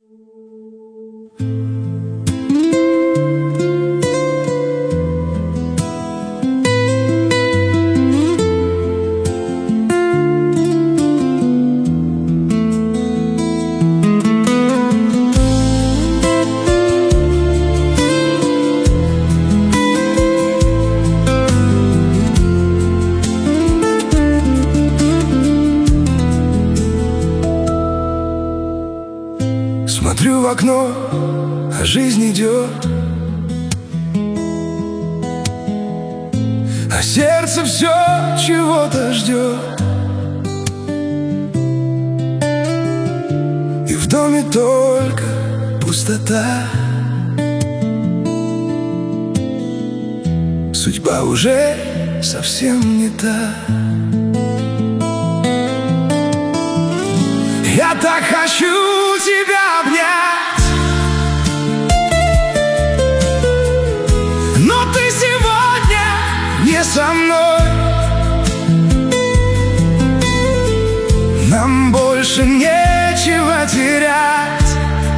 Смотрю в окно, а жизнь идет, а сердце все чего-то ждет. И в доме только пустота. Судьба уже совсем не та. Я так хочу тебя обнять, но ты сегодня не со мной. Нам больше нечего терять.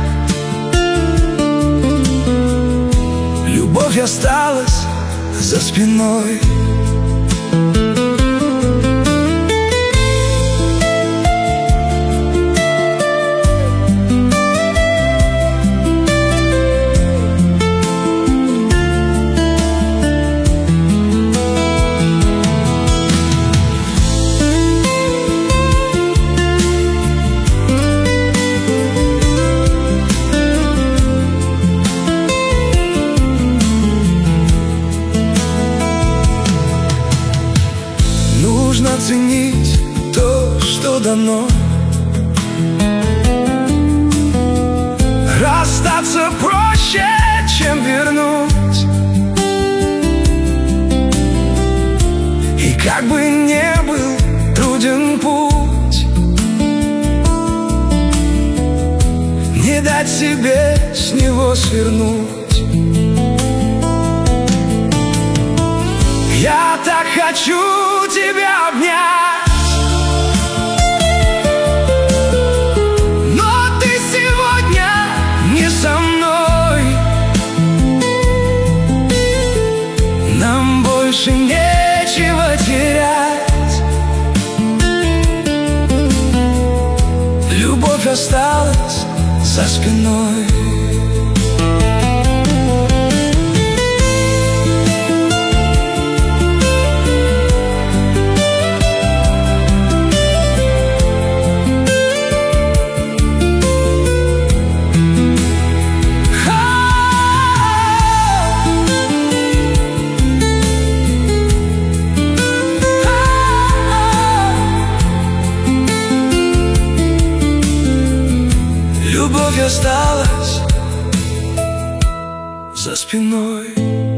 Любовь осталась за спиной. Нужно ценить то, что дано. Расстаться проще, чем вернуть. И как бы не был труден путь, не дать себе с него свернуть. Я так хочу тебя обнять, но ты сегодня не со мной. Нам больше нечего терять. Любовь осталась за спиной. Любовь осталась за спиной.